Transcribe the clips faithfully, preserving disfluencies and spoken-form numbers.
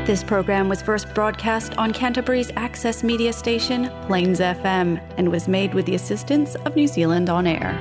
This program was first broadcast on Canterbury's access media station, Plains F M, and was made with the assistance of New Zealand On Air.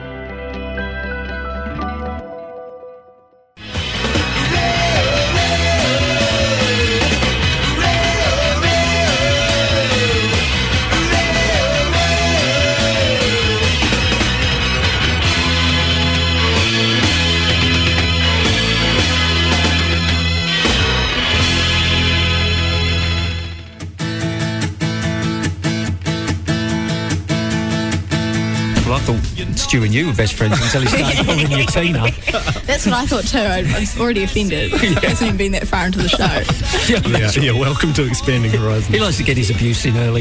Stu and you were best friends until he started calling you Tina. That's what I thought too. I was already offended. He hasn't even been that far into the show. Yeah, yeah, yeah, welcome to Expanding Horizons. He likes to get his abuse in early.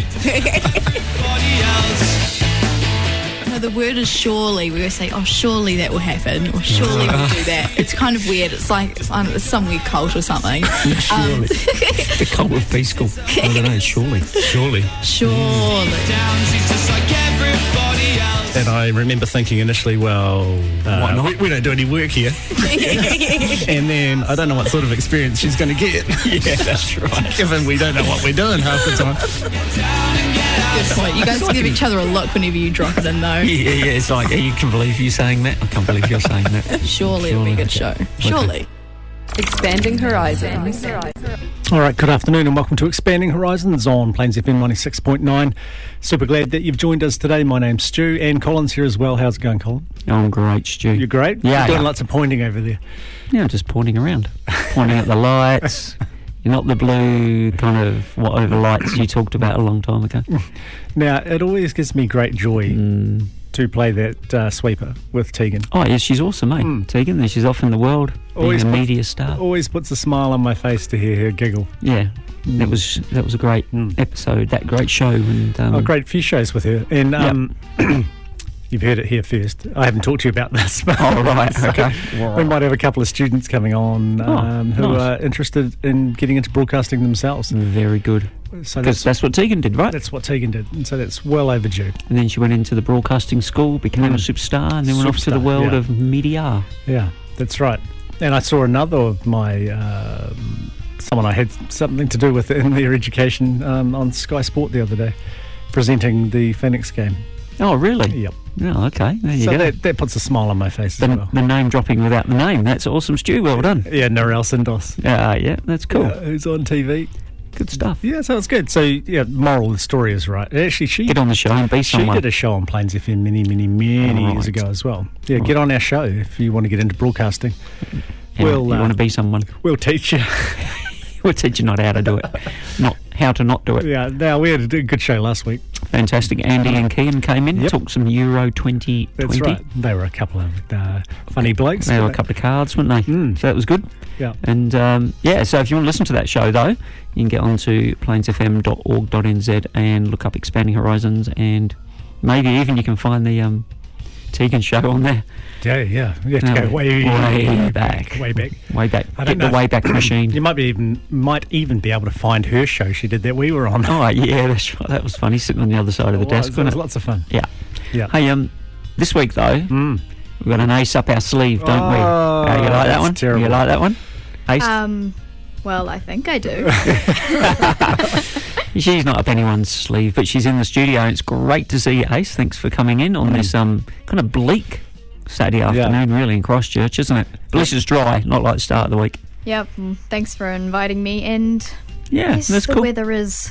No, the word is surely. We always say, oh, surely that will happen, or surely we'll do that. It's kind of weird. It's like it's, um, it's some weird cult or something. Surely. Um, the cult of Peace School. I don't know, surely. Surely. Surely. And I remember thinking initially, well, uh, we, we don't do any work here. And then I don't know what sort of experience she's going to get. Yeah, that's right. Given we don't know what we're doing half the time. Good point. You guys give each other a look whenever you drop it in, though. Yeah, yeah, it's like, you can believe you saying that? I can't believe you're saying that. Surely, Surely. It'll be a good show. Surely. Okay. Expanding Horizons. All right, good afternoon and welcome to Expanding Horizons on Plains F M ninety-six point nine. Super glad that you've joined us today. My name's Stu, and Colin's here as well. How's it going, Colin? I'm great, Stu. You're great? Yeah. You're doing yeah. lots of pointing over there. Yeah, I'm just pointing around. Pointing at the lights. You're not the blue kind of whatever lights you talked about a long time ago. Now, it always gives me great joy Mm. to play that uh, sweeper with Tegan. Oh, yeah, she's awesome, mate. Mm. Tegan, there she's off in the world, Always being a puts- media star. Always puts a smile on my face to hear her giggle. Yeah, that was that was a great Mm. episode, that great show. And um, Oh, great few shows with her. And um, you've heard it here first. I haven't talked to you about this. But Oh, right, so okay. We might have a couple of students coming on Oh, um, who nice. are interested in getting into broadcasting themselves. Very good. So Because that's, that's what Tegan did, right? that's what Tegan did. And so that's well overdue. And then she went into the broadcasting school, became a Mm. superstar, and then went off to the Superstar, world yeah. of media. Yeah, that's right. And I saw another of my... Um, someone I had something to do with in their education um, on Sky Sport the other day, presenting the Phoenix game. Oh, really? Yep. Oh, okay. There you So go. that, that puts a smile on my face the, as well. the name dropping without the name. That's awesome, Stu. Well done. Yeah, Narelle Sindos. Uh, yeah, that's cool. Yeah, who's on T V. Good stuff. Yeah, so it's good. So, yeah, moral of the story is right. Actually, she Get on the show and be she someone. did a show on Plains F M many, many, many Right. years ago as well. Yeah, Right. get on our show if you want to get into broadcasting. You, We'll, you uh, want to be someone. We'll teach you. We'll teach you not how to do it, not how to not do it. Yeah, now we had a good show last week. Fantastic. Andy and Kean came in, Yep. took some Euro twenty twenty. That's right. They were a couple of uh, funny blokes. They were a weren't couple of cards, weren't they? Mm. So that was good. Yeah. And um, yeah, so if you want to listen to that show, though, you can get on to plains f m dot org dot n z and look up Expanding Horizons, and maybe even you can find the um, Tegan show on there. Yeah, yeah. You have to No, go way, way back. Way back. Way back. I Get don't the know. way back machine. You might be even might even be able to find her show she did that we were on. Oh, yeah, that's right. That was funny, sitting on the other side of the It desk, was, it wasn't was it? lots of fun. Yeah. Yeah. Hey, um, this week, though, Mm. we've got an ace up our sleeve, don't we? Oh, Uh, you like that that's one? terrible. You like that one? Ace? Um, well, I think I do. She's not up anyone's sleeve, but she's in the studio, and it's great to see you, Ace. Thanks for coming in on Mm. this um kind of bleak Saturday afternoon, really, in Christchurch, isn't it? At least it's dry, not like the start of the week. Yep, mm, thanks for inviting me, and Yeah, yes, that's the cool. weather is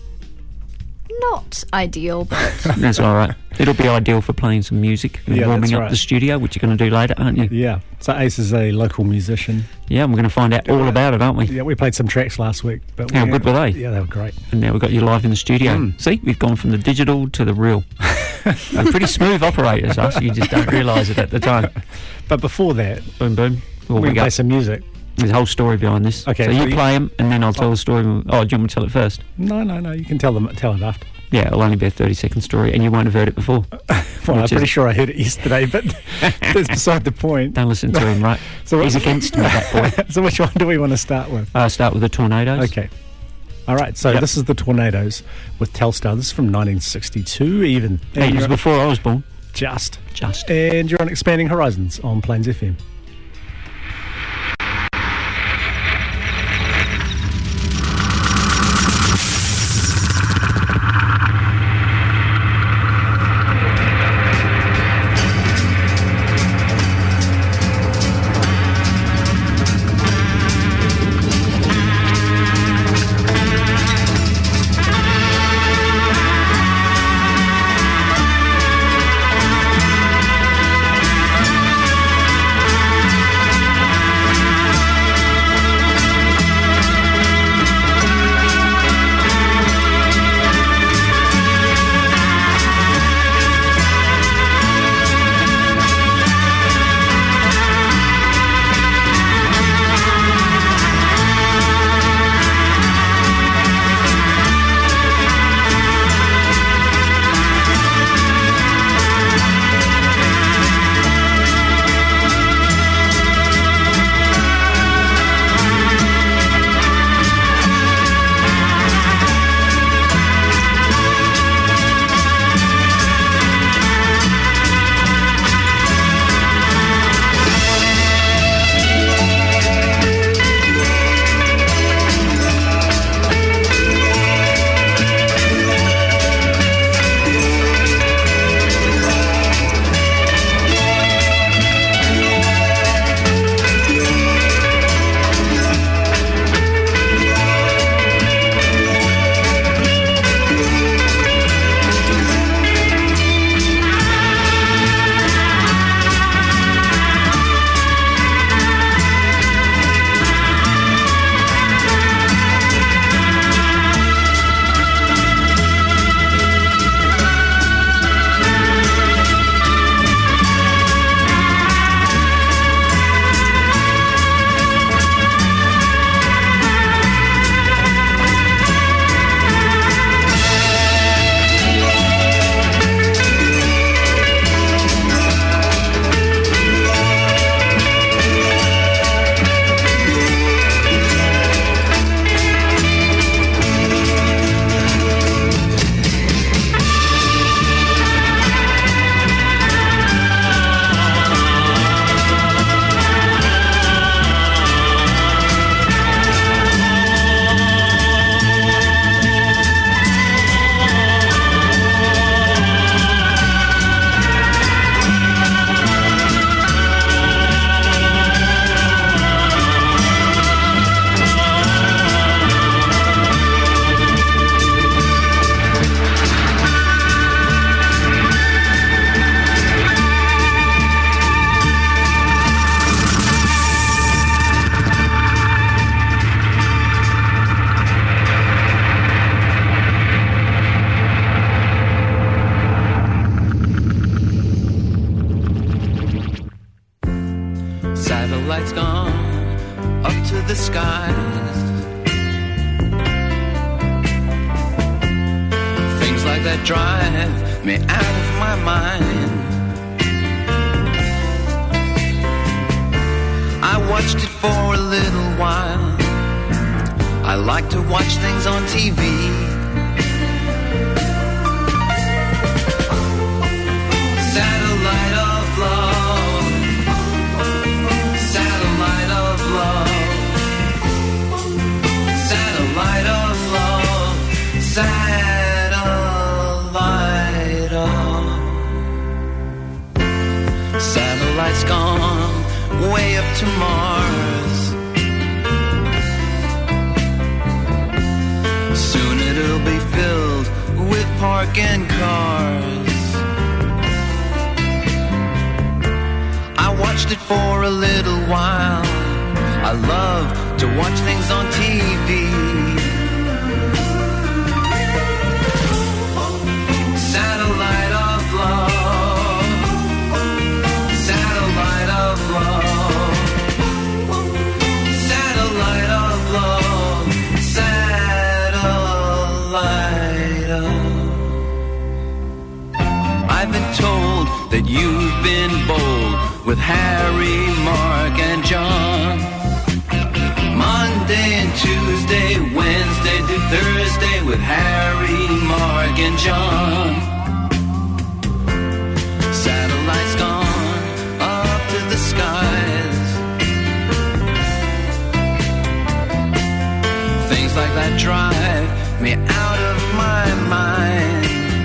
not ideal, but That's all right. It'll be ideal for playing some music and Yeah, warming that's up right. the studio, which you're going to do later, aren't you? Yeah. So Ace is a local musician. Yeah, and we're going to find out all about it, aren't we? Yeah, we played some tracks last week. But How we, good were they? Yeah, they were great. And now we've got you live in the studio. Mm. See, we've gone from the digital to the real. We're pretty smooth operators, us. You just don't realise it at the time. But before that, Boom, boom. Well, we we play go. some music. There's a whole story behind this. Okay, so so you you- play them, and then I'll tell the story. Oh, do you want me to tell it first? No, no, no. You can tell them, tell it after. Yeah, it'll only be a thirty-second story, and you won't have heard it before. Well, I'm Which pretty is- sure I heard it yesterday, but that's beside the point. Don't listen to him, right? So He's what- against me, that boy. So which one do we want to start with? Uh, start with the Tornadoes. Okay. All right. So Yep. this is the Tornadoes with Telstar. This is from nineteen sixty-two, even. Hey, it was you're- before I was born. just. Just. And you're on Expanding Horizons on Plains F M. that drive me out of my mind. I watched it for a little while. I like to watch things on T V. Satellite of love, satellite of love, satellite of love, satellite of. Satellite's gone way up to Mars. Soon it'll be filled with parking cars. I watched it for a little while. I love to watch things on T V. Satellite of love, satellite of love, satellite of love, satellite of. I've been told that you've been bold with Harry, Mark, and John. Monday and Tuesday, Wednesday to Thursday with Harry, Mark, and John. Satellite's gone up to the skies. Things like that drive me out of my mind.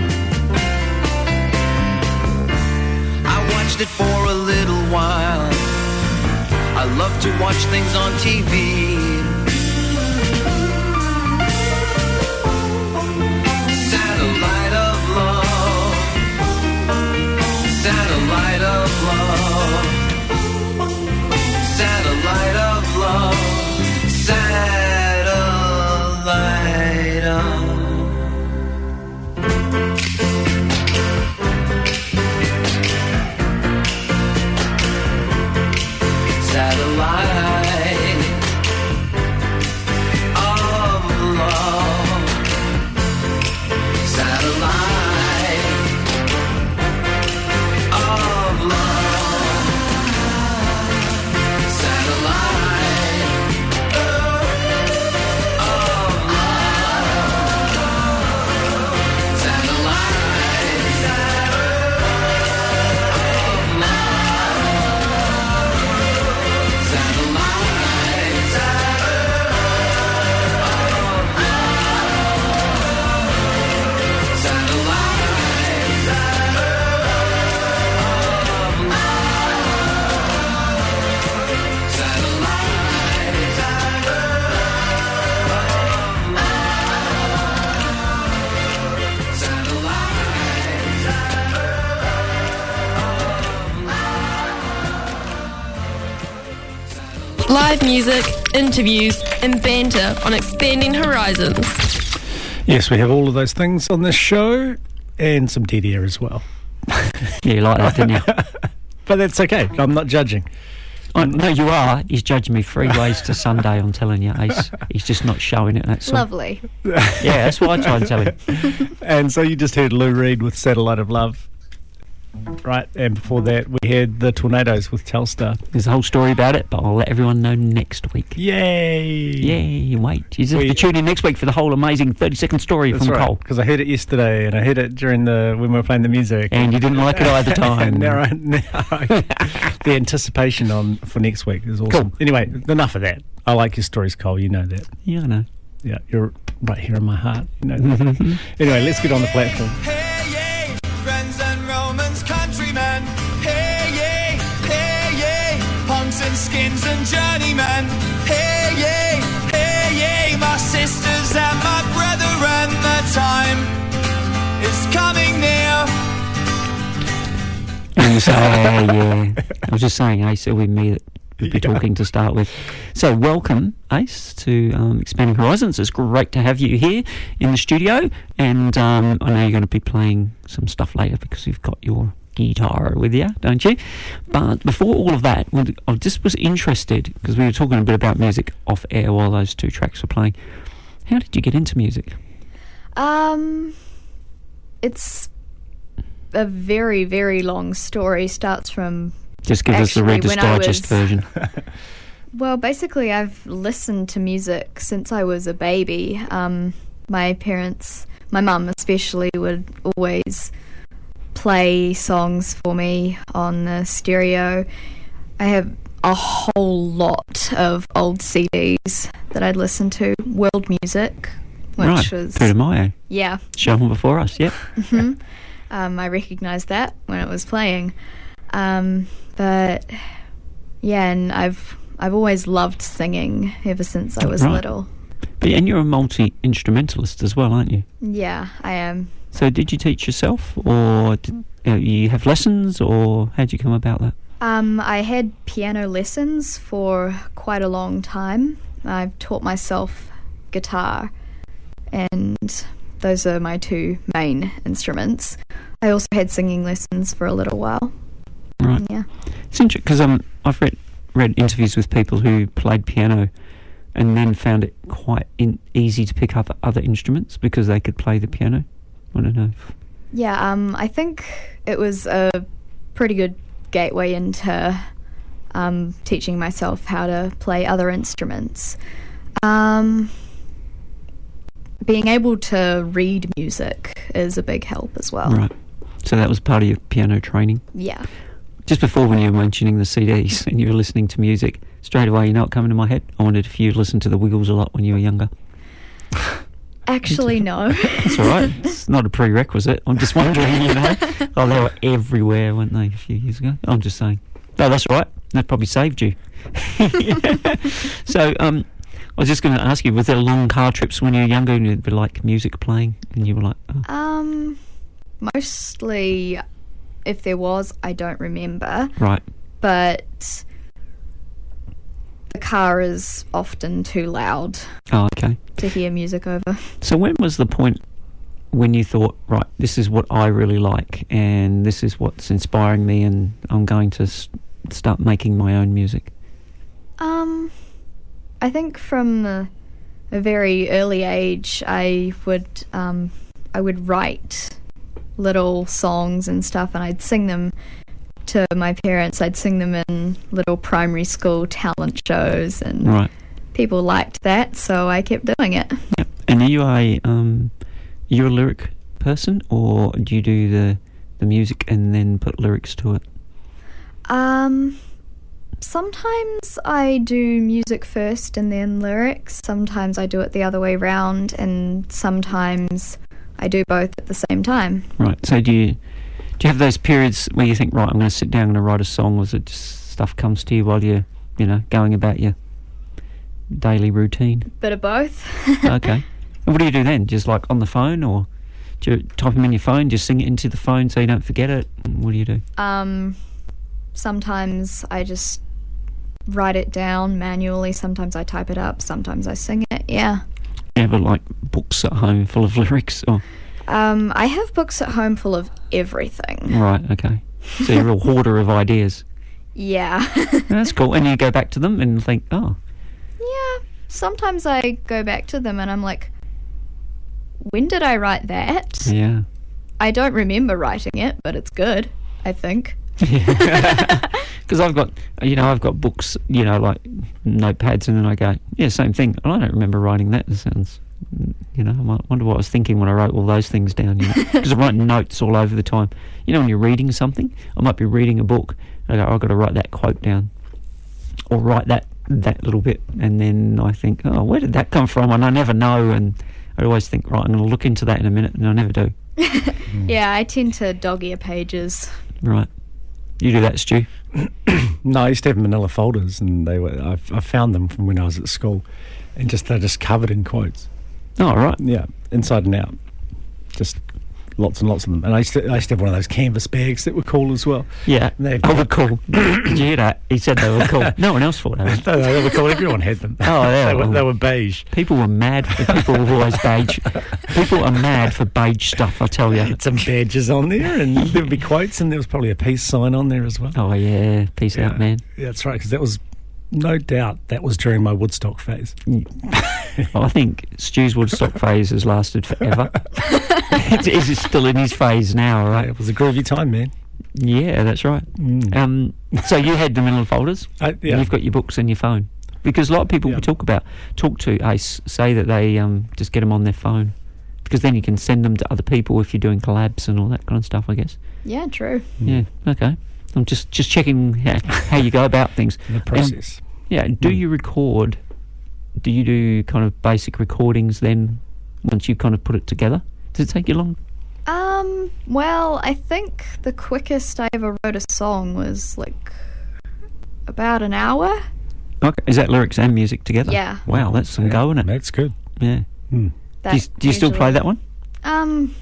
It for a little while. I love to watch things on T V. Satellite of love, satellite of love, satellite of love, satellite of. Satellite of love, satellite of love, satellite of love, Live music, interviews, and banter on Expanding Horizons. Yes, we have all of those things on this show, and some dead air as well. Yeah, you like that, didn't you? But that's okay. I'm not judging. Oh, no, you are. He's judging me three ways to Sunday, I'm telling you, Ace. He's just not showing it, that's all. Lovely. Yeah, that's what I try and tell him. And so you just heard Lou Reed with Satellite of Love. Right, and before that we had the Tornadoes with Telstar. There's a whole story about it, but I'll let everyone know next week. Yay! Yay, wait. You just have We- to tune in next week for the whole amazing thirty second story That's from right, Cole. because I heard it yesterday and I heard it during the when we were playing the music. And you didn't like it either time. And now, I, now I- the anticipation on for next week is awesome. Cool. Anyway, enough of that. I like your stories, Cole. You know that. Yeah, I know. Yeah, you're right here in my heart. You know that. Anyway, let's get on the platform. Hey, yay, friends and Romans, countrymen. Hey, yay, hey, yay, punks and skins and journeymen. Hey, yay, hey, yay, my sisters and my brethren. The time is coming near. And you say, oh, yeah. I was just saying, Ace, it'll be me that would be Yeah. talking to start with. So welcome, Ace, to um, Expanding Horizons. It's great to have you here in the studio. And um, I know you're going to be playing some stuff later because you've got your guitar with you, don't you? But before all of that, well, I just was interested, because we were talking a bit about music off air while those two tracks were playing. How did you get into music? Um, it's a very, very long story. Starts from Just give us the actually Reader's when I Digest was- version. Well, basically, I've listened to music since I was a baby. Um, my parents, my mum especially, would always play songs for me on the stereo. I have a whole lot of old C Ds that I'd listen to. World music, which right, was... Peter Mayo. Yeah. Show on before us, yep. hmm Um, I recognised that when it was playing. Um, but, yeah, and I've... I've always loved singing ever since I was Right. little. But and you're a multi-instrumentalist as well, aren't you? Yeah, I am. So did you teach yourself, or did uh, you have lessons, or how did you come about that? Um, I had piano lessons for quite a long time. I've taught myself guitar, and those are my two main instruments. I also had singing lessons for a little while. Right. Yeah. It's interesting because um, I've read read interviews with people who played piano and then found it quite in, easy to pick up other instruments because they could play the piano. I don't know. If, Yeah, um, I think it was a pretty good gateway into um, teaching myself how to play other instruments. Um, being able to read music is a big help as well. Right. So that was part of your piano training. Yeah. Just before, when you were mentioning the C Ds and you were listening to music, straight away, you know what coming to my head? I wondered if you listened to the Wiggles a lot when you were younger. Actually, no. That's all right. It's not a prerequisite. I'm just wondering, you know. Oh, they were everywhere, weren't they, a few years ago? I'm just saying. No, that's all right. That probably saved you. So, um, I was just going to ask you, was there long car trips when you were younger and you'd be like music playing and you were like, oh. Um, mostly, if there was, I don't remember. Right. But the car is often too loud Oh, okay. to hear music over. So when was the point when you thought, right, this is what I really like and this is what's inspiring me and I'm going to s- start making my own music? Um, I think from a, a very early age, I would um, I would write little songs and stuff, and I'd sing them to my parents. I'd sing them in little primary school talent shows, and Right. people liked that, so I kept doing it. Yep. And are you a um, you a lyric person, or do you do the the music and then put lyrics to it? Um, sometimes I do music first and then lyrics. Sometimes I do it the other way round, and sometimes I do both at the same time. Right. So do you do you have those periods where you think, right, I'm going to sit down and write a song, or is it just stuff comes to you while you're, you know, going about your daily routine? Bit of both. Okay. And what do you do then? Just like on the phone, or do you type them in your phone, just sing it into the phone so you don't forget it? What do you do? Um, sometimes I just write it down manually. Sometimes I type it up. Sometimes I sing it. Yeah. You have like books at home full of lyrics, or Um, I have books at home full of everything. right? Okay. So you're a real hoarder of ideas. Yeah. That's cool. And you go back to them and think, oh, Yeah. Sometimes I go back to them and I'm like, when did I write that? yeah. I don't remember writing it, but it's good, I think. Because I've got, you know, I've got books, you know, like notepads, and then I go, yeah, same thing. And I don't remember writing that. It sounds, you know, I might wonder what I was thinking when I wrote all those things down, you know, because I'm writing notes all over the time. You know, when you're reading something, I might be reading a book, and I go, I've got to write that quote down, or write that that little bit, and then I think, oh, where did that come from? And I never know, and I always think, right, I'm going to look into that in a minute, and I never do. Yeah, I tend to dog-ear pages. Right. You do that, Stu? No, I used to have manila folders, and they were. I've, I found them from when I was at school, and just they're just covered in quotes. Oh, right. Yeah, inside and out, just lots and lots of them. And I used to, I used to have one of those canvas bags that were cool as well. Yeah, They've they got- were cool. Did you hear that? He said they were cool. No one else thought they were. No, no, they were cool. Everyone had them. Oh, yeah. they, were, they were beige. People were mad. For, people were always beige. People are mad for beige stuff, I tell you. Had some badges on there, and there would be quotes, and there was probably a peace sign on there as well. Oh, yeah. Peace yeah. out, man. Yeah, that's right, because that was, no doubt, that was during my Woodstock phase. Well, I think Stu's Woodstock phase has lasted forever. Is it still in his phase now, right? It was a groovy time, man. Yeah, that's right. Mm. Um, so you had them in little folders. Uh, yeah. And you've got your books and your phone. Because a lot of people Yeah. we talk about, talk to, Ace, say that they um, just get them on their phone. Because then you can send them to other people if you're doing collabs and all that kind of stuff, I guess. Yeah, true. Yeah, okay. I'm just, just checking how, how you go about things. The process. Um, yeah, do Mm. you record, do you do kind of basic recordings then, once you kind of put it together? Does it take you long? Um, well, I think the quickest I ever wrote a song was like about an hour. Okay. Is that lyrics and music together? Yeah. Wow, that's some Yeah, go, isn't it? That's good. Yeah. Mm. Do you, do you still play that one? Um,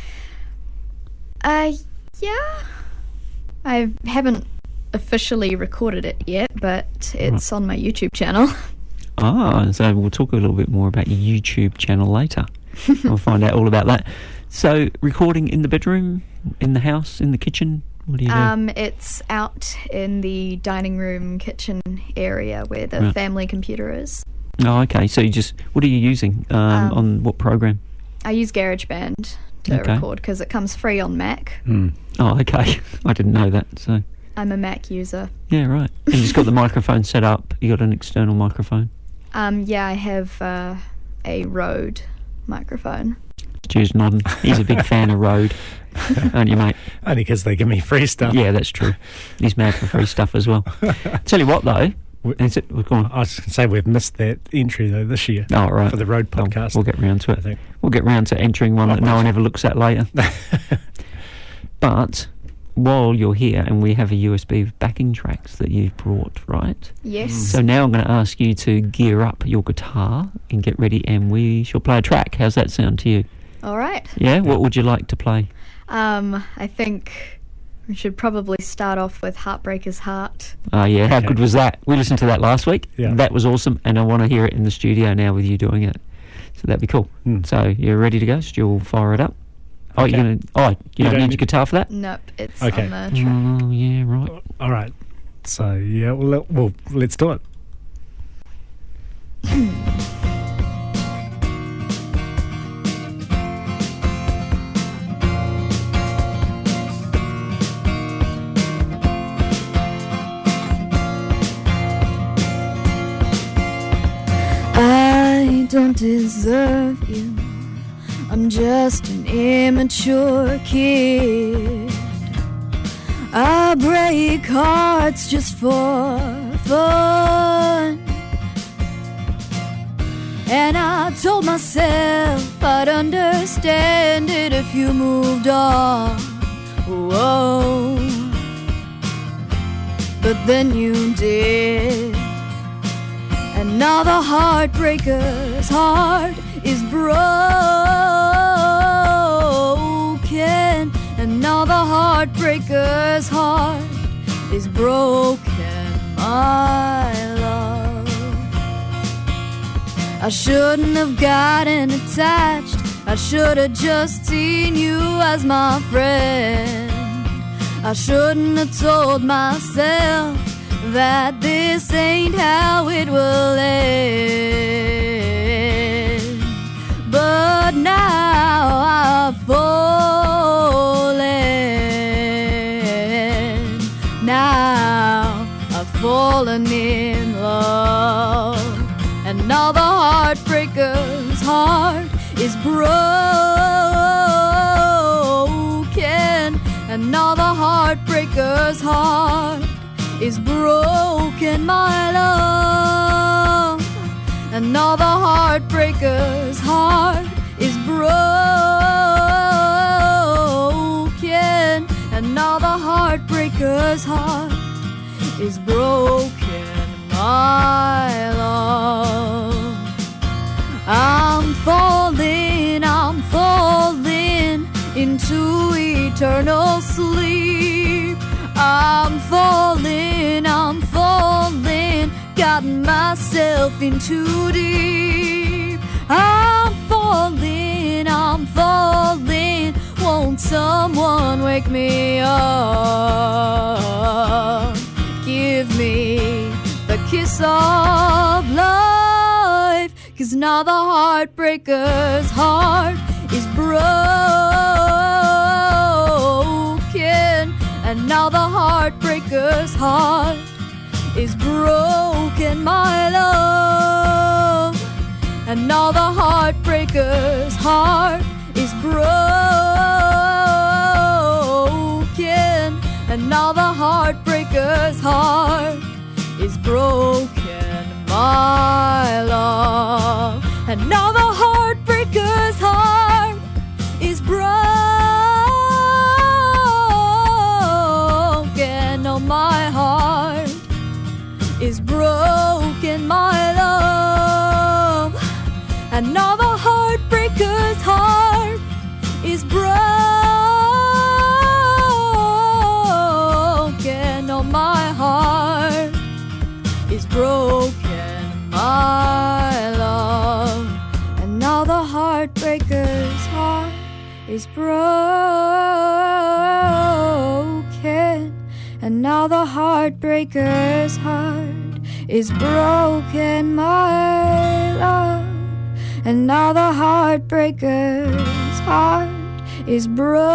uh, yeah. I haven't officially recorded it yet, but it's on my YouTube channel. Ah, so we'll talk a little bit more about your YouTube channel later. We'll find out all about that. So, recording in the bedroom, in the house, in the kitchen? What do you do? Um, it's out in the dining room kitchen area where the Right. family computer is. Oh, okay. So you just, what are you using um, Um, on what program? I use GarageBand to Okay. record because it comes free on Mac. Mm. Oh, okay. I didn't know that. So I'm a Mac user. yeah, right. And you've got the microphone set up. You got an external microphone. Um, yeah, I have uh, a Rode microphone. Stu's nodding. He's a big fan of Rode, aren't you, mate? Only because they give me free stuff. Yeah, that's true. He's mad for free stuff as well. Tell you what, though. We- Is it? Well, go on. I was going to say we've missed that entry though this year Oh, right. for the Road Oh, podcast. we'll get round to I it. think. We'll get round to entering one Oh, that no right. one ever looks at later. But while you're here, and we have a U S B of backing tracks that you've brought, right? Yes. So now I'm going to ask you to gear up your guitar and get ready, and we shall play a track. How's that sound to you? All right. Yeah? What would you like to play? Um, I think we should probably start off with Heartbreaker's Heart. Oh, yeah. How Okay. good was that? We listened to that last week. Yeah. That was awesome, and I want to hear it in the studio now with you doing it. So that'd be cool. Mm. So you're ready to go? Stu will fire it up. Oh, Okay. you're gonna. Oh, you, You don't, don't need need- your guitar for that. Nope, it's Okay. on the track. Oh, yeah, right. All right. So yeah, well, let- well, let's do it. I don't deserve you. I'm just an immature kid. I break hearts just for fun. And I told myself I'd understand it if you moved on. Whoa. But then you did. And now the heartbreaker's heart is broken. And now the heartbreaker's heart is broken, my love. I shouldn't have gotten attached. I should have just seen you as my friend. I shouldn't have told myself that this ain't how it will end. But now I've fallen. Now I've fallen in love. And now the heartbreaker's heart is broken. And now the heartbreaker's heart is broken, my love. And now the heartbreaker's heart is broken. And now the heartbreaker's heart is broken, my love. I'm falling, I'm falling into eternal sleep. I'm falling, I'm falling, gotten myself in too deep. I'm falling, I'm falling, won't someone wake me up? Give me the kiss of life, 'cause now the heartbreaker's heart is broken. now the heartbreaker's heart is broken, my love. And now the heartbreaker's heart is broken. And now the heartbreaker's heart is broken, my love. And now the heartbreaker's heart is broken. Oh, my heart is broken, my love. And now the heartbreaker's heart is broken. Oh, my heart is broken, my love. And now the heartbreaker's heart is broken. And now the heartbreaker's heart is broken, my love. And now the heartbreaker's heart is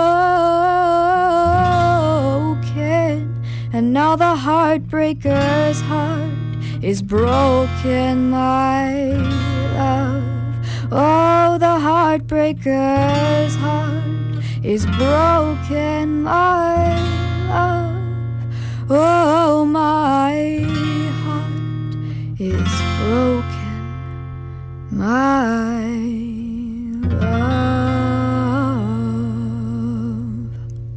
broken. And now the heartbreaker's heart is broken, my love. Oh, the heartbreaker's heart is broken, my love. Oh, my heart is broken, my love.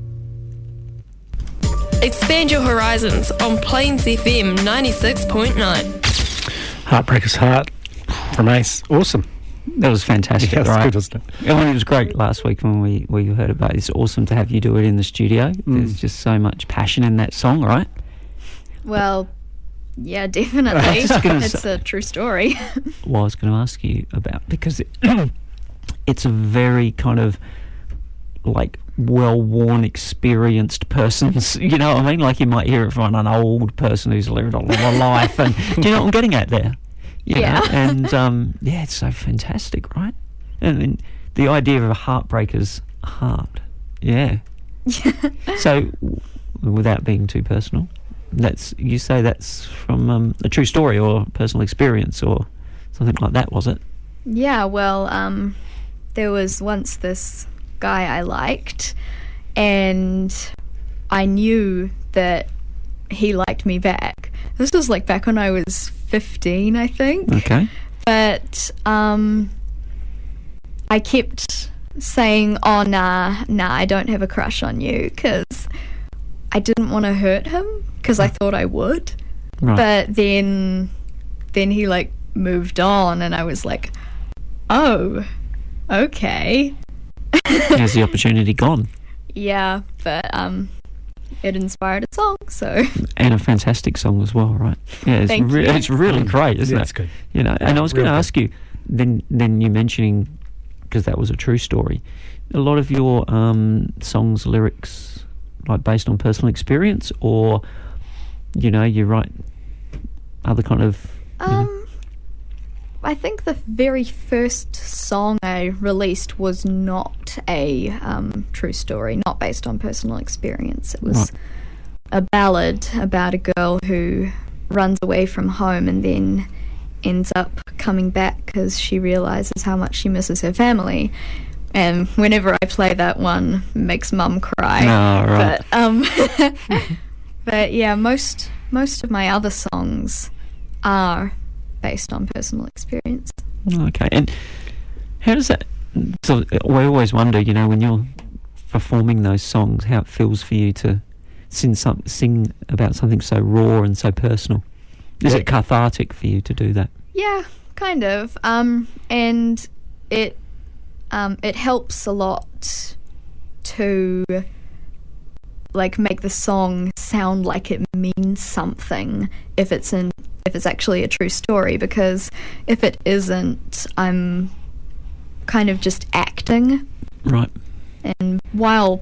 Expand your horizons on Plains F M ninety-six point nine. Heartbreaker's Heart from Ace. Awesome. That was fantastic, Yeah, it's right? good, wasn't it? I mean, it was great last week when we, we heard about it. It's awesome to have you do it in the studio. Mm. There's just so much passion in that song, right? Well, yeah, definitely. It's a true story. Well, I was going to ask you about, because it, it's a very kind of like well-worn, experienced person's, you know what I mean? Like you might hear it from an old person who's lived a lot of life. And do you know what I'm getting at there? You Yeah. know? And um, yeah, it's so fantastic, right? And, and the idea of a heartbreaker's heart, yeah. So, w- without being too personal, that's you say that's from um, a true story or personal experience or something like that, was it? Yeah, well, um, there was once this guy I liked, and I knew that he liked me back. This was like back when I was fifteen, I think. Okay. But um, I kept saying, oh, nah, nah, I don't have a crush on you, because I didn't want to hurt him, because I thought I would. Right. But then, then he, like, moved on, and I was like, oh, okay. Has the opportunity gone? Yeah, but um, it inspired a song, so... And a fantastic song as well, right? Yeah, it's, Thank re- you. it's really great, isn't Yeah, it? it's good. You know, and I was going to Real good. ask you, then then you mentioning, because that was a true story, a lot of your um, songs, lyrics, like based on personal experience, or, you know, you write other kind of... you know- Um, I think the very first song I released was not a um, true story, not based on personal experience. It was Right. a ballad about a girl who runs away from home and then ends up coming back because she realises how much she misses her family. And whenever I play that one, it makes mum cry. Oh, right. But um, but yeah, most most of my other songs are based on personal experience. Okay, and how does that... So we always wonder, you know, when you're performing those songs, how it feels for you to sing, some, sing about something so raw and so personal. Is it cathartic for you to do that? Yeah, kind of. Um, and it um, it helps a lot to like make the song sound like it means something if it's in if it's actually a true story, because if it isn't, I'm kind of just acting. Right. And while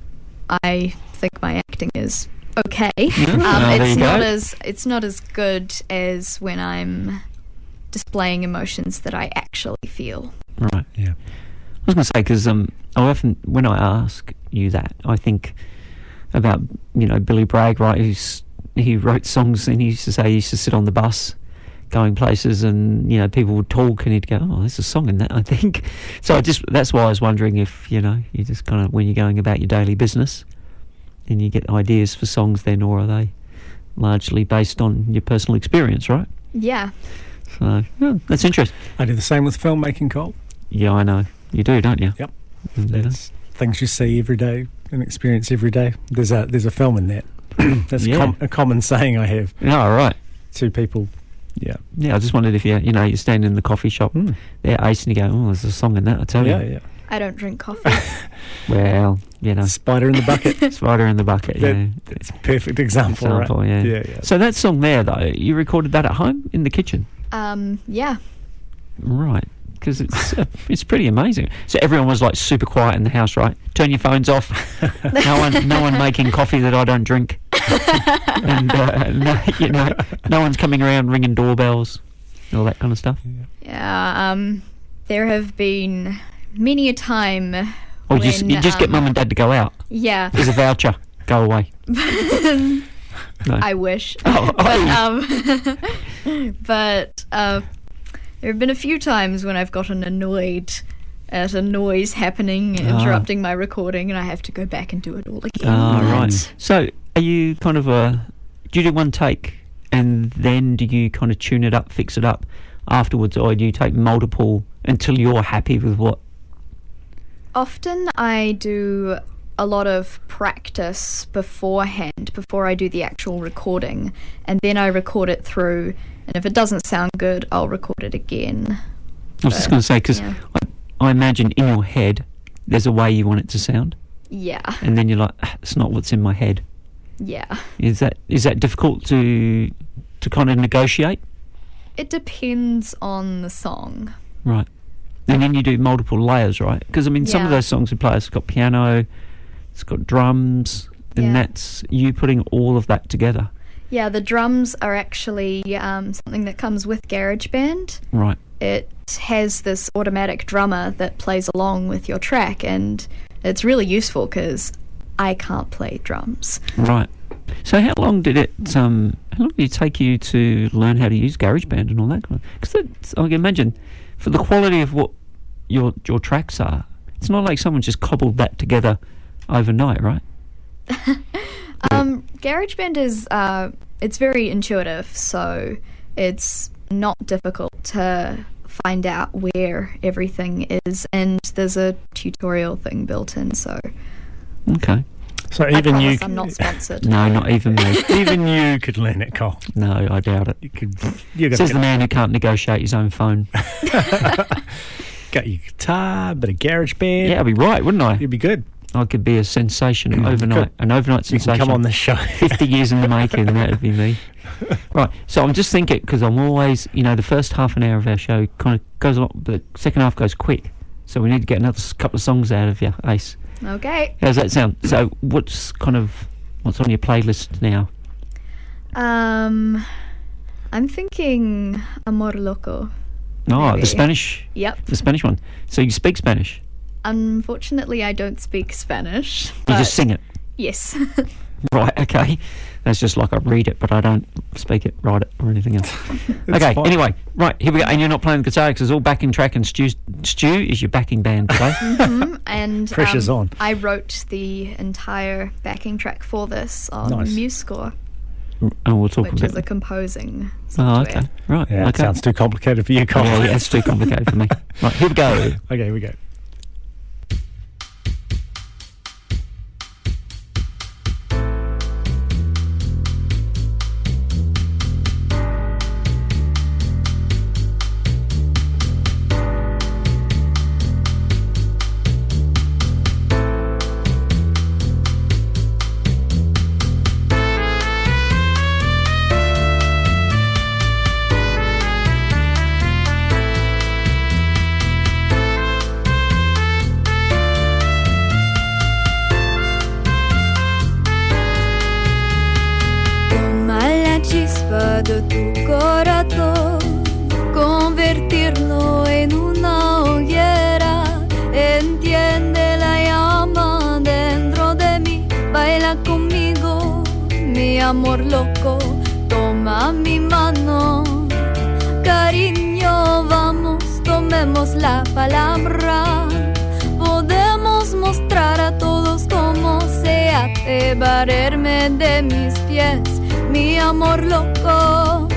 I think my acting is okay, Yeah, um, oh, there it's you not go. as it's not as good as when I'm displaying emotions that I actually feel. Right. Yeah. I was going to say, because um, I often, when I ask you that, I think about, you know, Billy Bragg, right? Who's, he wrote songs and he used to say he used to sit on the bus going places and, you know, people would talk and he'd go, oh, there's a song in that, I think. So I just, that's why I was wondering if, you know, you just kind of, when you're going about your daily business and you get ideas for songs then, or are they largely based on your personal experience, right? Yeah. So, yeah, that's interesting. I do the same with filmmaking, Cole. Yeah, I know. You do, don't you? Yep. And, uh, That's things you see every day and experience every day. There's a there's a film in that. That's Yeah. a, com- a common saying I have oh, right. to people. Yeah. Yeah, I just wondered if you, you know, you're standing in the coffee shop, Mm. there, Ace, and you go, oh, there's a song in that, I tell Yeah, you. yeah. I don't drink coffee. Well, you know, Spider in the bucket. spider in the bucket, That- yeah. It's a perfect example, Example, right? yeah. Yeah, yeah. So that song there, though, you recorded that at home in the kitchen? um, yeah. Right. Because it's uh, it's pretty amazing. So everyone was like super quiet in the house, right? Turn your phones off. no one, no one making coffee that I don't drink. and uh, no, you know, no one's coming around ringing doorbells, all that kind of stuff. Yeah. Um, there have been many a time. Or you just, when, you just get um, mum and dad to go out. Yeah. There's a voucher. Go away. No. I wish. Oh, but um, but uh, there have been a few times when I've gotten annoyed at a noise happening, Ah. interrupting my recording, and I have to go back and do it all again. Ah, right. And So, are you kind of a... Do you do one take and then do you kind of tune it up, fix it up afterwards, or do you take multiple until you're happy with what... Often I do a lot of practice beforehand, before I do the actual recording, and then I record it through, and if it doesn't sound good, I'll record it again. I was just going to say, because Yeah. I, I imagine in your head there's a way you want it to sound, Yeah, and then you're like, "Ah, it's not what's in my head." yeah. Is that is that difficult to to kind of negotiate? It depends on the song. Right. And then you do multiple layers, right? Because, I mean, some of Yeah. those songs we play, it's got piano, it's got drums, and Yeah. that's you putting all of that together. Yeah, the drums are actually um, something that comes with GarageBand. Right. It has this automatic drummer that plays along with your track, and it's really useful because I can't play drums. Right. So how long did it um how long did it take you to learn how to use GarageBand and all that kind of? Because I can imagine for the quality of what your your tracks are, it's not like someone just cobbled that together overnight, right? Um, GarageBand is uh, it's very intuitive, so it's not difficult to find out where everything is, and there's a tutorial thing built in. So Okay. So I even you, promise I'm not sponsored. No, not even me. even you could learn it, Cole. No, I doubt it. You could. You got Says the man who can't negotiate his own phone. got your guitar, bit of GarageBand. Yeah, I'd be right, wouldn't I? You'd be good. I could be a sensation Mm, overnight. good. An overnight You can sensation. come on the show. fifty years in the making, that would be me. Right, so I'm just thinking, because I'm always, you know, the first half an hour of our show kind of goes a lot, but the second half goes quick. So we need to get another s- couple of songs out of you, Ace. Okay. How's that sound? So what's kind of, what's on your playlist now? Um, I'm thinking Amor Loco. Oh, Maybe. the Spanish, Yep. the Spanish one. So you speak Spanish? Unfortunately, I don't speak Spanish. You but just sing it? Yes. Right, okay. That's just like I read it, but I don't speak it, write it, or anything else. That's Okay, fine. anyway, right, here we go. And you're not playing the guitar because it's all backing track, and Stu, Stu is your backing band today. Mhm, and Pressure's um, on. I wrote the entire backing track for this on Nice. MuseScore, And we'll talk which a is a bit. composing Oh, software. okay. Right, Yeah, it okay. sounds too complicated for you, Cole. Oh, yeah, it's too complicated for me. Right, here we go. Okay, here we go. Toma la chispa de tu corazón, convertirlo en una hoguera. Entiende la llama dentro de mí, baila conmigo. amor loco, toma mi mano. Cariño, vamos, tomemos la palabra. Podemos mostrar a todos cómo se hace valerme de mis pies, mi amor loco.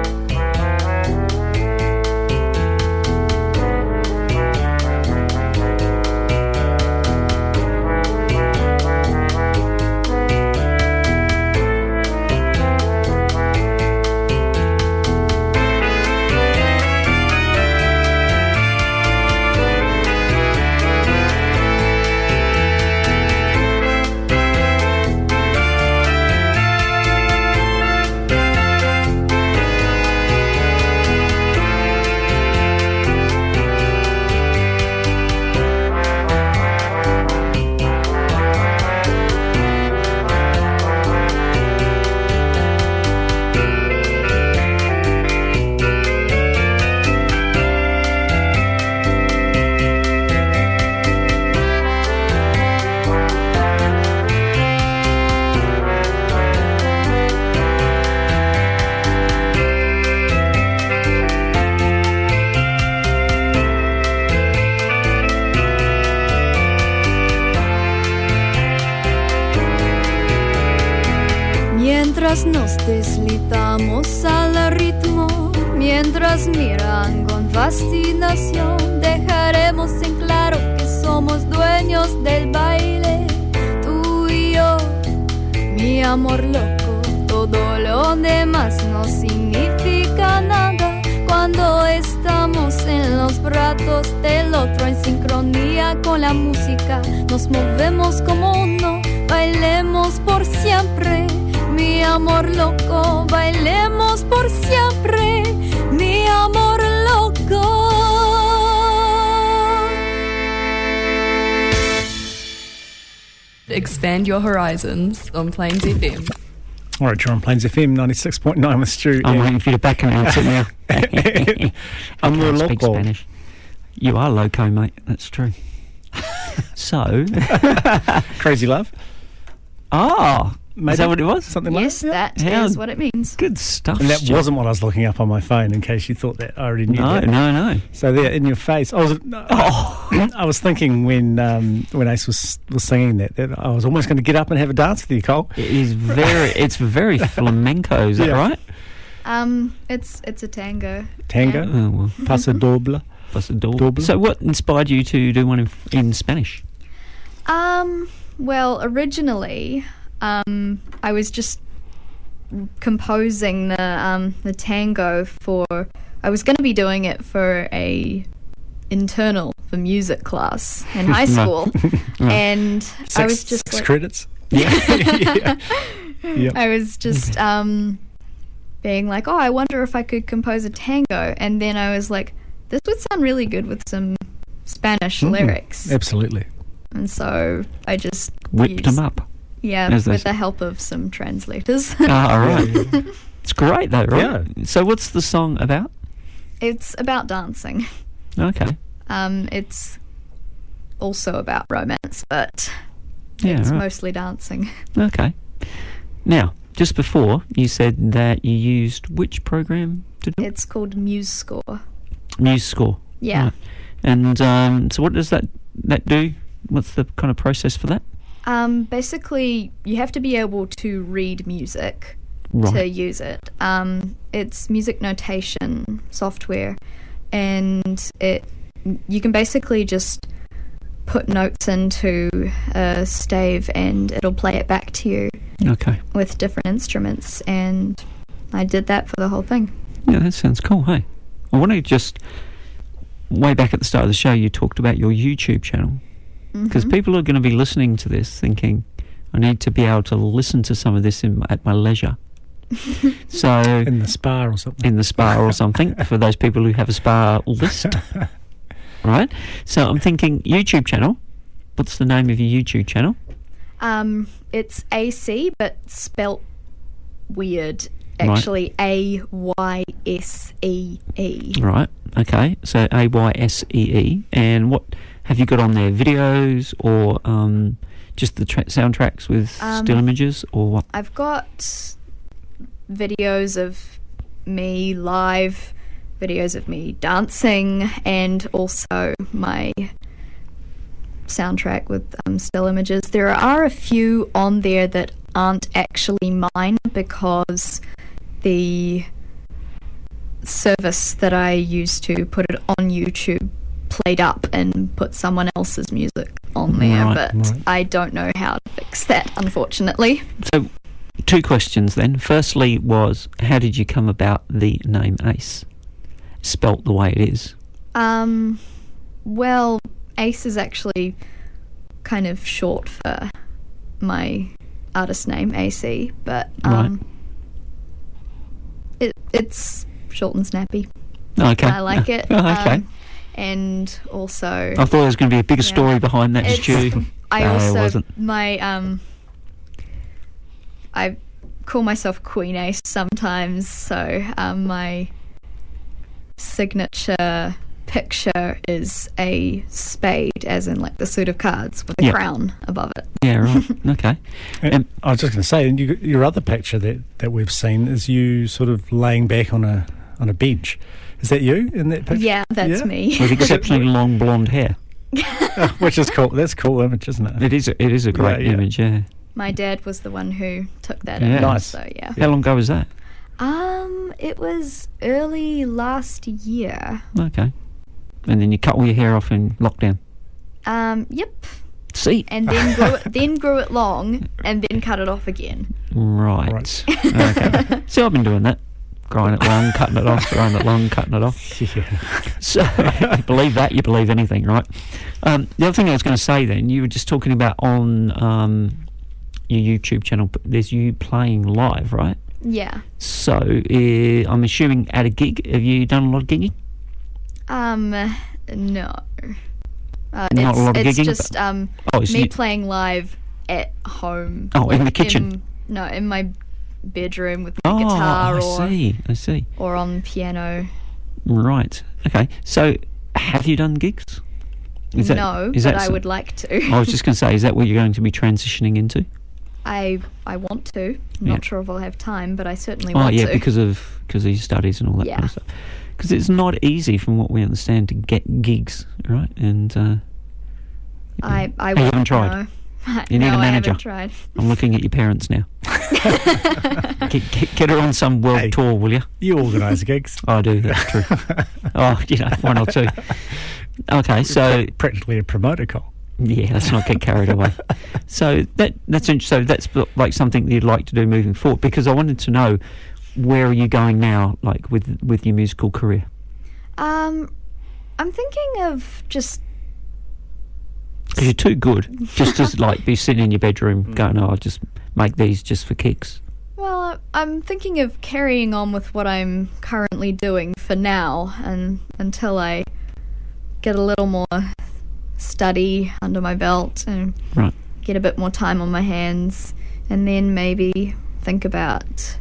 Mientras nos deslizamos al ritmo, mientras miran con fascinación, dejaremos en claro que somos dueños del baile, tú y yo, mi amor loco. Todo lo demás no significa nada cuando estamos en los brazos del otro, en sincronía con la música. Nos movemos como uno, bailemos por siempre, mi amor loco, bailemos por siempre, mi amor loco. Expand your horizons on Plains F M. All right, you're on Plains F M ninety-six point nine with Stu. I'm and- waiting for you to back announce it now. I'm I more can't speak loco. Spanish. You are loco, mate. That's true. So, Crazy Love. ah, Maybe is that what it was? Something Yes, like that How- is what it means. Good stuff. And that Stu. wasn't what I was looking up on my phone, in case you thought that I already knew No, that. no, no. So there, in your face, I was. Oh. I was thinking when um, when Ace was was singing that, that I was almost going to get up and have a dance with you, Cole. It is very. It's very flamenco. Is that Yeah. right? Um, it's it's a tango. Tango, Oh well. Paso Doble. Paso Doble. Doble. So, what inspired you to do one in, in Spanish? Um, well, originally, um, I was just composing the um, the tango for. I was going to be doing it for a internal for music class in high school, and Six, I was just six like, credits. Yeah. Yep. I was just um, being like, oh, I wonder if I could compose a tango, and then I was like, this would sound really good with some Spanish Hmm. Mm, lyrics, Absolutely. and so I just Whipped used- them up. Yeah, As they with say. the help of some translators. Ah, all right. It's great though, right? Yeah. So, what's the song about? It's about dancing. Okay. Um, it's also about romance, but Yeah. it's right. mostly dancing. Okay. Now, just before you said that you used which program to do it? It's called Muse Score. Muse Score. Yeah. Right. And um, so, what does that that do? What's the kind of process for that? Um, basically, you have to be able to read music to Right. use it. Um, it's music notation software, and it you can basically just put notes into a stave, and it'll play it back to you Okay. with different instruments. And I did that for the whole thing. Yeah, that sounds cool. Hey, I want to just way back at the start of the show, you talked about your YouTube channel. Because Mhm. people are going to be listening to this thinking, I need to be able to listen to some of this in, at my leisure. So, In the spa or something. in the spa or something, for those people who have a spa list. Right? So I'm thinking, YouTube channel. What's the name of your YouTube channel? Um, it's A C, but spelt weird. Right. Actually, A Y S E E. Right. Okay. So A Y S E E. And what have you got on there? Videos or um, just the tra- soundtracks with Um, still images or what? I've got videos of me live, videos of me dancing, and also my soundtrack with um, still images. There are a few on there that aren't actually mine because the service that I used to put it on YouTube played up and put someone else's music on there, Right, but right. I don't know how to fix that, unfortunately. So, two questions then. Firstly was, how did you come about the name Ace? Spelt the way it is. Um, well, Ace is actually kind of short for my artist name, A C, but um, it, it's short and snappy. Okay. I like it. Oh, okay. Um, and also, I thought there was going to be a bigger yeah. story behind that, It's- Stu. I No, it also wasn't. my um, I call myself Queen Ace sometimes. So um, my signature picture is a spade, as in like the suit of cards with a Yeah. crown above it. Yeah, right. Okay. And Um, I was just going to say, and you, your other picture that, that we've seen is you sort of laying back on a on a bench. Is that you in that picture? Yeah, that's Yeah? me. With exceptionally long blonde hair. Oh, which is cool. That's a cool image, isn't it? It is a, it is a great Yeah, yeah. image, yeah. My dad was the one who took that Yeah. in. Nice. So yeah. How long ago was that? Um, it was early last year. Okay. And then you cut all your hair off in lockdown. Um, yep. See? And then grew it, then grew it long, and then cut it off again. Right. Right. Okay. See, I've been doing that. Growing it long, cutting it off, growing it long, cutting it off. Yeah. So, you believe that, you believe anything, right? Um, the other thing I was going to say then, you were just talking about on um, your YouTube channel, but there's you playing live, right? Yeah. So, uh, I'm assuming at a gig, have you done a lot of gigging? Um, no. Uh, Not it's, a lot of it's gigging, just but- um Oh, it's me you- playing live at home. Oh, in the like, kitchen? in- no, in my bedroom with my Oh, guitar I or see, I see. or on piano. Right. Okay. So, have you done gigs? Is that- no, is but that I so- would like to. I was just going to say, is that what you're going to be transitioning into? I I want to. I'm Yeah. not sure if I'll have time, but I certainly Oh, want yeah, to. because of because of your studies and all that Yeah. kind of stuff. Because it's not easy, from what we understand, to get gigs, right? And uh, I I you would- haven't tried. No. You need no, a manager. I haven't tried. I'm looking at your parents now. get, get, get her on some world Hey. tour, will you? You organise gigs. I do. That's true. Oh, you know, one or two. Okay, so Practically a promoter call. yeah, let's not get carried away. So that that's int- so that's like something that you'd like to do moving forward. Because I wanted to know, where are you going now, like with with your musical career? Um, I'm thinking of just 'Cause you're too good just to like be sitting in your bedroom going, "Oh, I'll just make these just for kicks." well, I'm thinking of carrying on with what I'm currently doing for now, and until I get a little more study under my belt and Right. get a bit more time on my hands, and then maybe think about.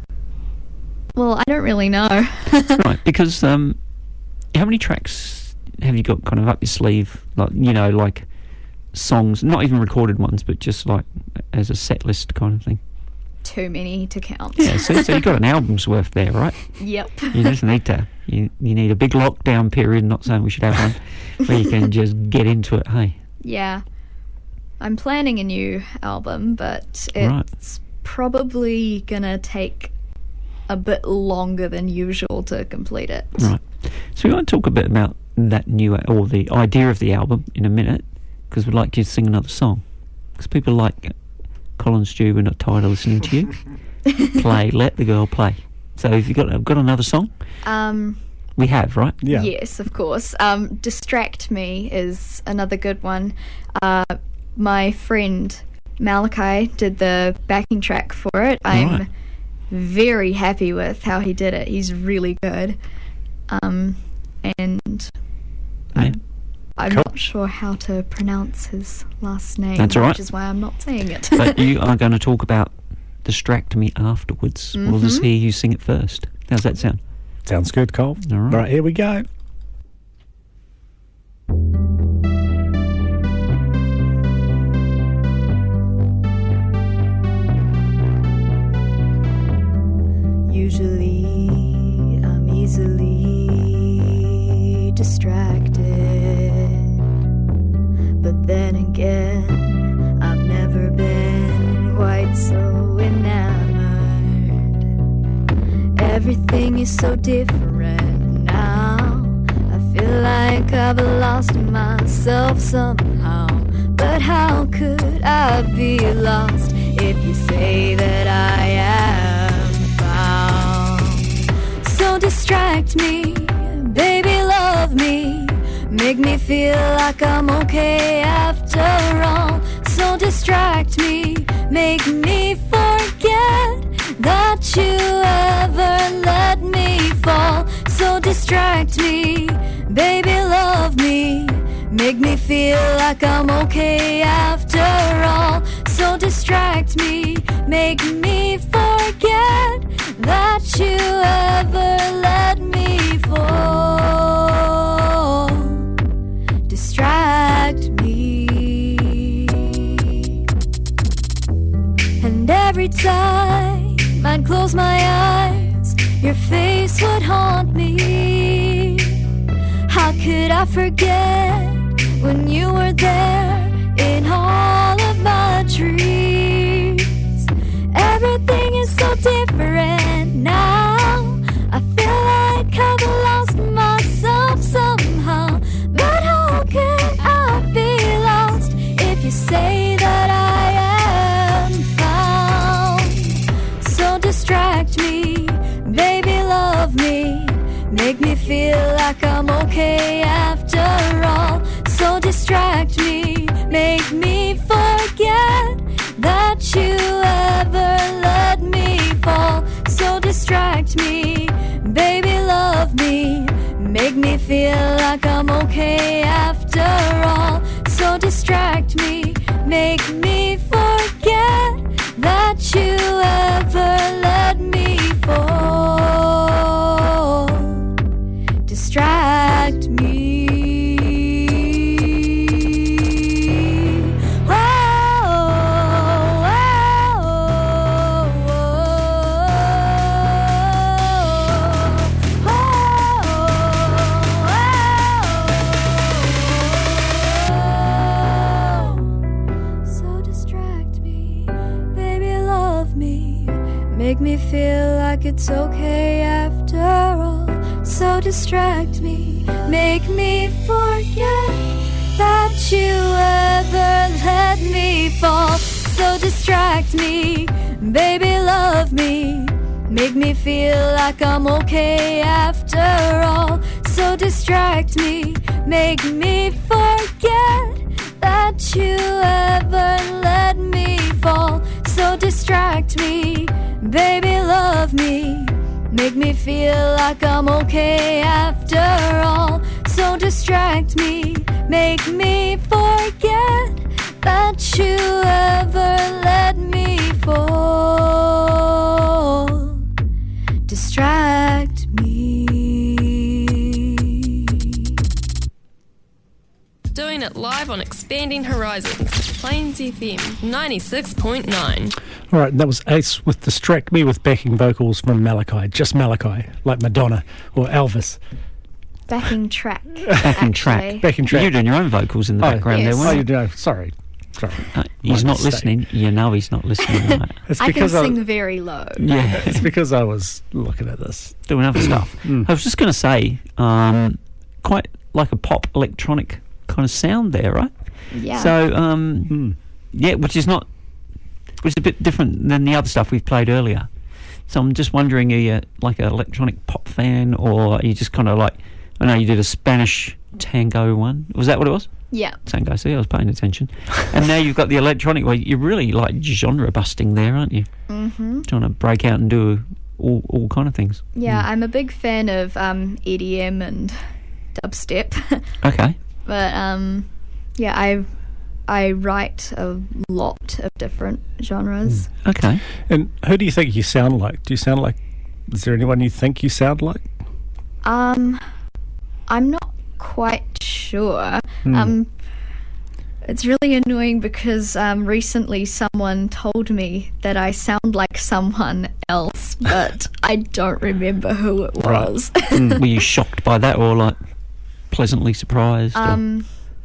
Well, I don't really know. Right, because um, how many tracks have you got kind of up your sleeve? Like, you know, like songs, not even recorded ones, but just like as a set list kind of thing. Too many to count. Yeah, so, so you've got an album's worth there, right? Yep. You just need to. You, you need a big lockdown period, not saying we should have one, where you can just get into it, hey? Yeah. I'm planning a new album, but Right. it's probably gonna take a bit longer than usual to complete it. Right. So we want to talk a bit about that new, or the idea of the album in a minute, because we'd like you to sing another song. Because people like Colin Stew, we're not tired of listening to you. Play, let the girl play. So have you got got another song? Um, We have, right? Yeah. Yes, of course. Um, Distract Me is another good one. Uh, my friend Malachi did the backing track for it. I'm Right. very happy with how he did it. He's really good. Um, and Yeah. I'm Cool. not sure how to pronounce his last name, That's all right. which is why I'm not saying it. But you are going to talk about Distract Me afterwards. We'll just Mhm. hear you sing it first. How's that sound? Sounds good, Cole. All right. Right, here we go. But then again, I've never been quite so enamored. Everything is so different now. I feel like I've lost myself somehow. But how could I be lost if you say that I am found? So distract me, baby, love me. Make me feel like I'm okay after all. So distract me, make me forget that you ever let me fall. So distract me, baby, love me. Make me feel like I'm okay after all. So distract me, make me forget that you ever let me fall. Distract me. And every time I'd close my eyes, your face would haunt me. How could I forget when you were there in all of my dreams? Everything is so different now. I feel like I've lost myself somehow. But how can I be lost if you say that I am found? So distract me, baby, love me. Make me feel like I'm okay after all. So distract me, make me forget that you ever let me fall. So distract me, baby, love me. Make me feel like I'm okay after all. So distract me, make me forget that you ever let me fall. Distract me. Make me feel like it's okay after all. So distract me, make me forget that you ever let me fall. So distract me, baby, love me. Make me feel like I'm okay after all. So distract me, make me forget that you ever let me fall. So distract me, baby, love me. Make me feel like I'm okay after all. So distract me, make me forget that you ever let me fall. Distract me. Doing it live on Expanding Horizons, Plains F M ninety-six point nine. All right, that was Ace with Distract Me with backing vocals from Malachi, just Malachi, like Madonna or Elvis. Backing track. Backing track. Backing track. You're doing your own vocals in the oh, background yes. there, Oh, weren't you you? do. Sorry. Sorry. Uh, he's My not mistake. listening. You know he's not listening. Right? It's I can because sing I, very low. Yeah, it's because I was looking at this. doing other stuff. Mm. I was just going to say, um, quite like a pop electronic kind of sound there, right? Yeah. So, um, Mm. yeah, which is not, which is a bit different than the other stuff we've played earlier. So I'm just wondering, are you like an electronic pop fan, or are you just kind of like, I know you did a Spanish tango one. Was that what it was? Yeah. Tango, see, I was paying attention. And now you've got the electronic one. You're really like genre busting there, aren't you? Mm-hmm. Trying to break out and do all, all kind of things. Yeah, I'm a big fan of um, E D M and dubstep. Okay. But um, yeah, I I write a lot of different genres. Okay. And who do you think you sound like? Do you sound like, is there anyone you think you sound like? Um, I'm not quite sure. Hmm. Um, it's really annoying because um, recently someone told me that I sound like someone else, but I don't remember who it Right. was. Were you shocked by that, or like pleasantly surprised? or- um,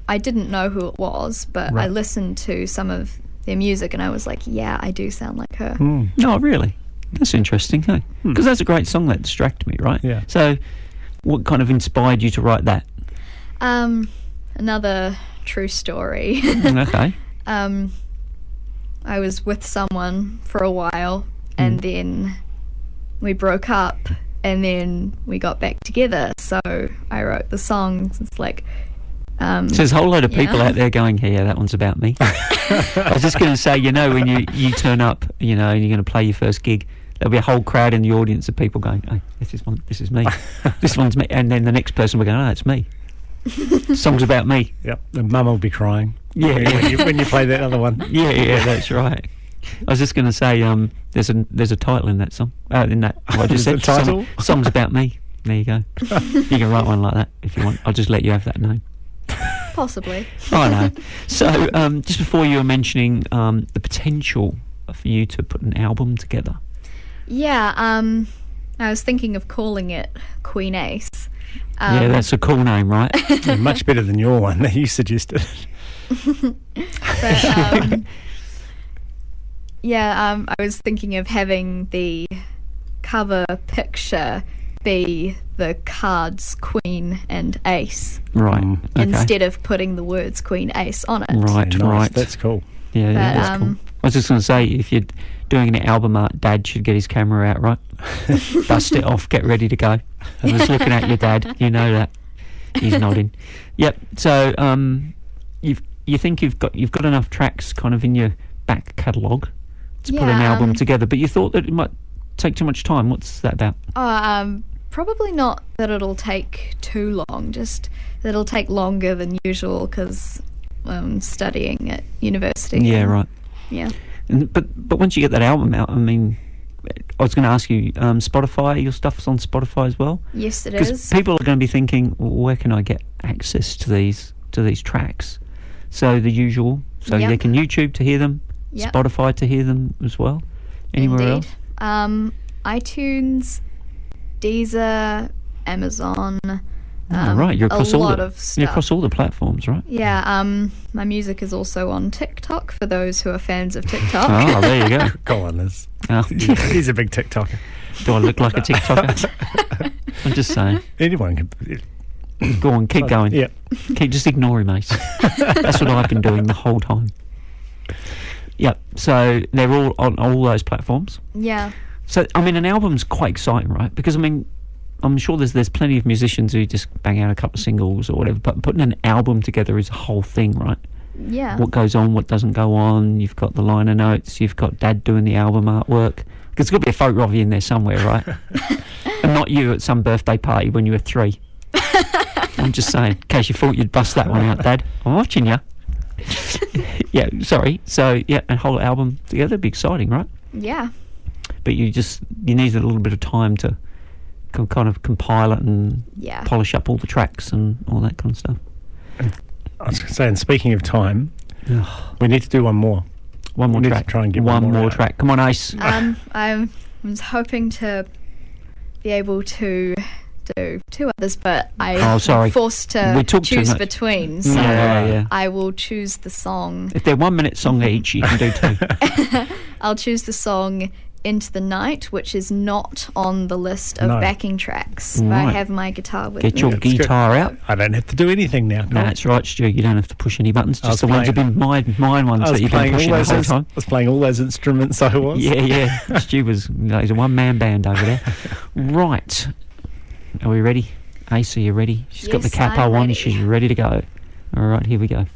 I didn't know who it was, but I Right. listened to some of their music and I was like, yeah, I do sound like her. Mm. No, really? That's interesting, hey? Because Hmm. that's a great song, that Distract Me, right? Yeah. So what kind of inspired you to write that? Um, another true story. Okay. um, I was with someone for a while and then we broke up and then we got back together. So I wrote the songs. It's like... Um, So there's a whole load of people yeah. out there going, hey, yeah, that one's about me. I was just going to say, you know, when you, you turn up, you know, and you're going to play your first gig, there'll be a whole crowd in the audience of people going, oh, this is one, this is me. This one's me. And then the next person will go, oh, it's me. The song's about me. Yep. And Mum will be crying. Yeah. When, when you, when you play that other one. Yeah, yeah, that's right. I was just going to say, um, there's a there's a title in that song. Uh, in that, what I just There's said, a title? Song, song's about me. There you go. You can write one like that if you want. I'll just let you have that name. Possibly. I know. So, um, just before you were mentioning um, the potential for you to put an album together. Yeah, um, I was thinking of calling it Queen Ace. Um, Yeah, that's a cool name, right? Yeah, much better than your one that you suggested. But, um, yeah, um, I was thinking of having the cover picture be the cards Queen and Ace Right. Mm. Okay. instead of putting the words Queen Ace on it. Right, Yeah, nice. right. That's cool. yeah, yeah, But, that's cool. um, I was just going to say, if you're doing an album art, Dad should get his camera out, right? Dust it off, get ready to go. I was looking at your dad, you know that. He's nodding. Yep. So, um, you've you think you've got you've got enough tracks kind of in your back catalogue to put an Yeah, album um, together, but you thought that it might take too much time. What's that about? Oh, um, probably not that it'll take too long, just that it'll take longer than usual because I'm studying at university. Yeah, and- right. Yeah. And, but but once you get that album out, I mean, I was going to ask you, um, Spotify, your stuff's on Spotify as well? Yes, it Because is. people are going to be thinking, well, where can I get access to these to these tracks? So the usual. So Yep. they can YouTube to hear them, Yep. Spotify to hear them as well. Anywhere Indeed. else? Um, iTunes, Deezer, Amazon. Um, Oh, right, you're across a all lot the of stuff. you're across all the platforms, right? Yeah, um, my music is also on TikTok for those who are fans of TikTok. Oh, there you go. Go on, Liz. Oh, He's a big TikToker. do I look like a TikToker? I'm just saying. Anyone can. Go on, keep going. Yeah. Keep just ignore him, mate. That's what I've been doing the whole time. Yep. So they're all on all those platforms. Yeah. So I mean, an album's quite exciting, right? Because I mean, I'm sure there's there's plenty of musicians who just bang out a couple of singles or whatever, but putting an album together is a whole thing, right? Yeah. What goes on, what doesn't go on. You've got the liner notes. You've got Dad doing the album artwork. There's got to be a photo of you in there somewhere, right? And not you at some birthday party when you were three. I'm just saying, in case you thought you'd bust that one out, Dad. I'm watching you. Yeah, sorry. So, yeah, a whole album together would be exciting, right? Yeah. But you just, you need a little bit of time to co- kind of compile it and Yeah. polish up all the tracks and all that kind of stuff. I was going to say, and speaking of time, we need to do one more. One more We need to track. try and get one one more more out. track. Come on, Ace. Um, I was hoping to be able to do two others, but I Oh, sorry. am forced We to talked too choose much. between. So Yeah, yeah. I will choose the song. If they're one minute song each, you can do two. I'll choose the song Into the Night, which is not on the list of No. backing tracks. But I Right. have my guitar with Get me. your That's good. guitar out. I don't have to do anything now. No, that's right, Stu. You don't have to push any buttons. I was Just the ones that have playing- been mine, mine ones I that was you've been playing all pushing the those. whole ins- time. I was playing all those instruments. I was. Yeah, yeah. Stu was, you know, he's a one-man band over there. Right. Are we ready? Ace, are you ready? She's got the Yes, capo I'm on. ready. She's ready to go. All right, here we go.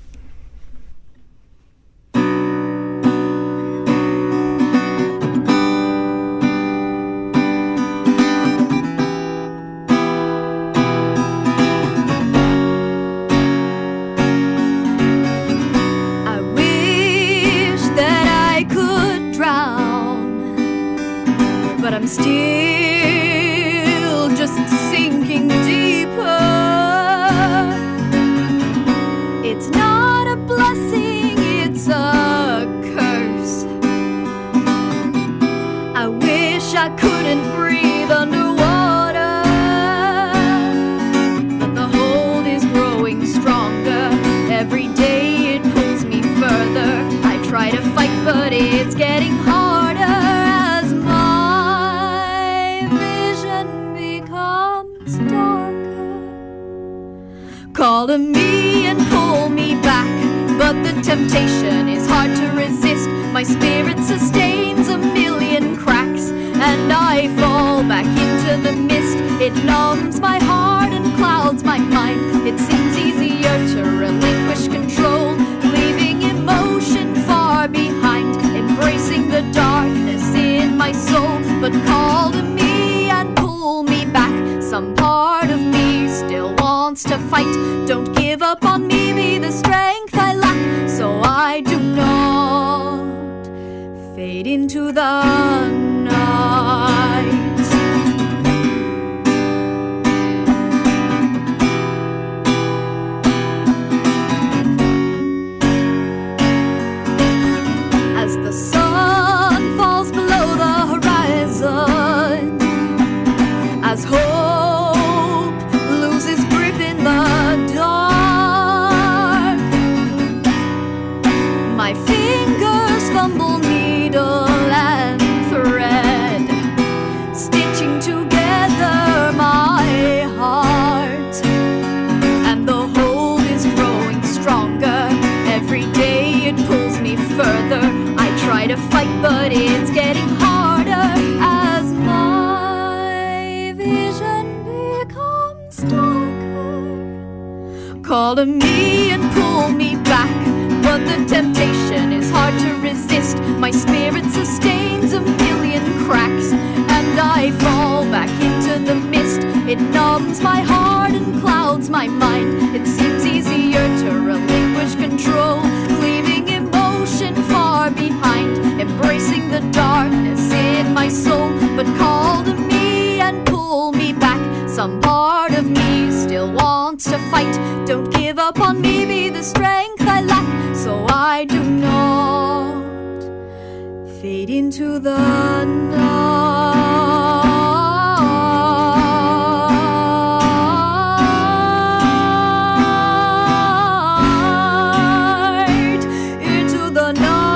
I wish that I could drown, but I'm still just sinking deeper. It's not a blessing, it's a curse. I wish I couldn't breathe underwater, but the hold is growing stronger to me and pull me back, but the temptation is hard to resist. My spirit sustains a million cracks, and I fall back into the mist. It numbs my heart and clouds my mind. It seems easier to relinquish control, leaving emotion far behind, embracing the darkness in my soul. But call to me and pull me back. Some part of me still wants to fight. Don't give up on me, be the strength I lack, so I do not fade into the night. As the sun falls below the horizon, as hope loses grip in the dark, my fingers fumble needle and thread, stitching together my heart, and the hold is growing stronger. Every day it pulls me further. I try to fight, but it's getting harder as my vision becomes darker. Call to me and pull me back, but the temptation is hard to resist. My spirit sustains a million cracks, and I fall back into the mist. It numbs my heart and clouds my mind. It seems easier to relinquish control, leaving emotion far behind, embracing the darkness in my soul. But call to me and pull me back. Some part of me still wants to fight. Don't give up on me, be the strength I lack, so I do not fade into the night. Into the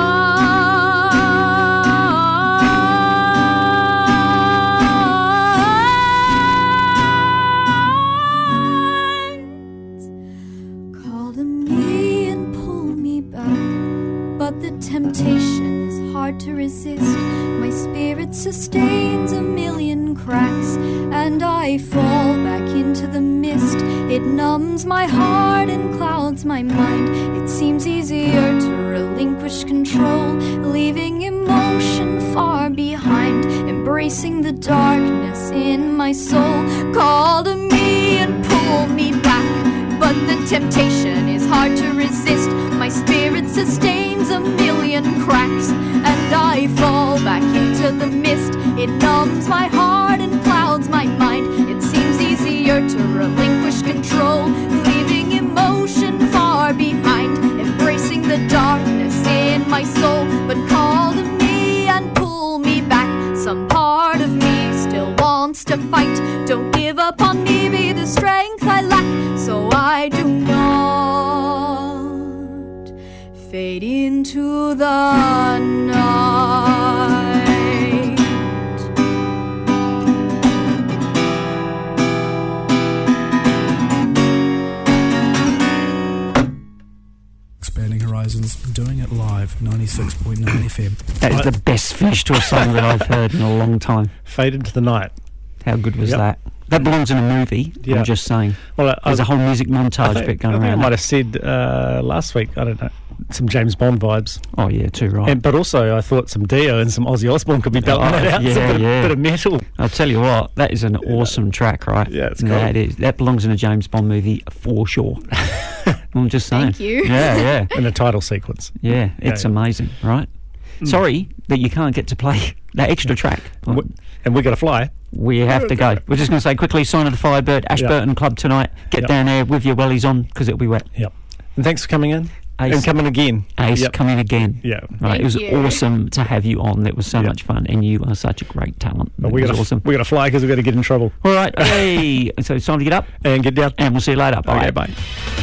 night. Call to me and pull me back, but the temptation is hard to resist. My spirit sustains a million cracks, and I fall back into the mist. It numbs my heart and clouds my mind. It seems easier to relinquish control, leaving emotion far behind, embracing the darkness in my soul. Call to me and pull me back, but the temptation is hard to resist. My spirit sustains a million cracks, and I fall back into the mist. It numbs my heart and clouds my mind. It seems easier to relinquish control, leaving emotion far behind, embracing the darkness in my soul. But call to me and pull me back. Some part of me still wants to fight. Don't give up on me, be the strength I lack, so I do not fade into the night. Expanding Horizons, doing it live, ninety-six point nine F M. That is the best finish to a song that I've heard in a long time. Fade into the night. How good was Yep. that? That belongs in a movie. Yeah. I'm just saying. Well, I, There's a whole music I montage think, bit going I think around. I might have said uh, last week, I don't know, some James Bond vibes. Oh yeah, too right. And, but also I thought some Dio and some Ozzy Osbourne could be belting Oh, that out. yeah, Some bit, yeah. bit of metal. I'll tell you what, that is an awesome track, right? Yeah, it's cool. That is. That belongs in a James Bond movie for sure. I'm just saying. Thank you. Yeah, yeah. In the title sequence. Yeah, it's yeah. amazing, right? Mm. Sorry that you can't get to play that extra track. W- And we got to fly. We have to go. We're just going to say quickly, Sign of the Firebird, Ashburton Yep. Club tonight. Get Yep. down there with your wellies on because it'll be wet. Yep. And thanks for coming in. Ace. And coming again. Ace Yep. coming again. Yeah. Right. Thank it was you. awesome to have you on. It was so Yep. much fun, and you are such a great talent. But It we was got to awesome. we got to fly because we got to get in trouble All right. Hey. So it's time to get up, and get down. and we'll see you later. Bye. Okay, bye.